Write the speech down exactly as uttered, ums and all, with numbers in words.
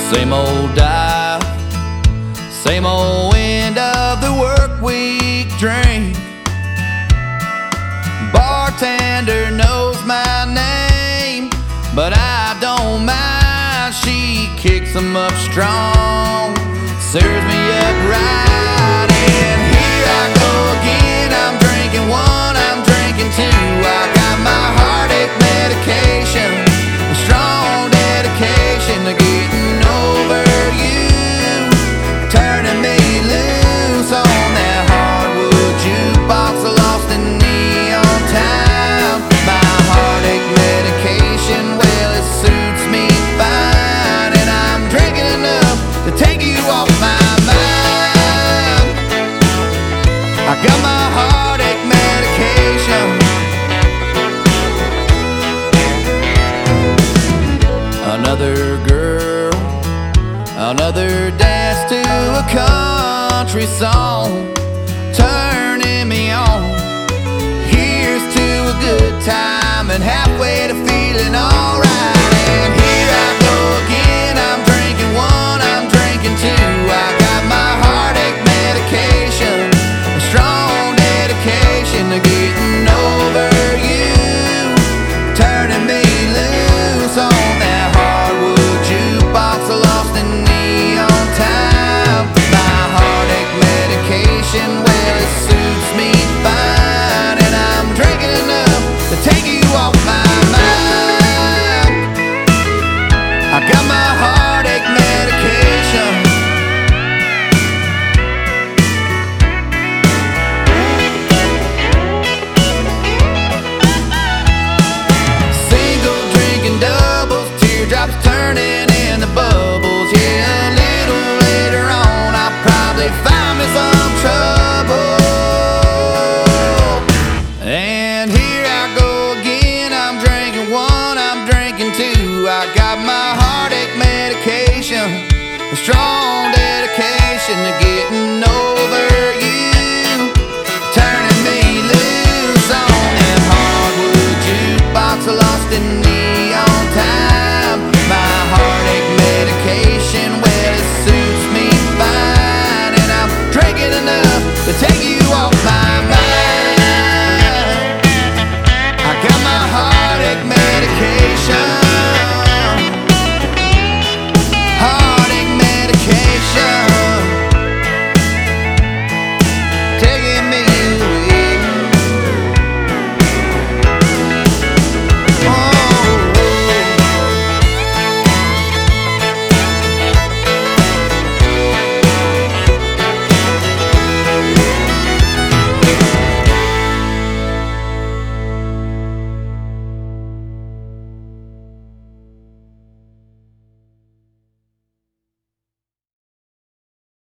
Same old dive, same old end of the work week drink. Bartender knows my name, but I don't mind. She kicks 'em up strong, serves me up right, and here I go again. I'm drinking one, I'm drinking two. I got my heartache medication, a strong dedication to getting over you, turning me loose on that hardwood jukebox, lost in neon time. My heartache medication, well, it suits me fine, and I'm drinking enough to take you off my mind. I got my heartache medication. Another girl, another dance to a country song, turning me on. Here's to a good time and halfway to feeling all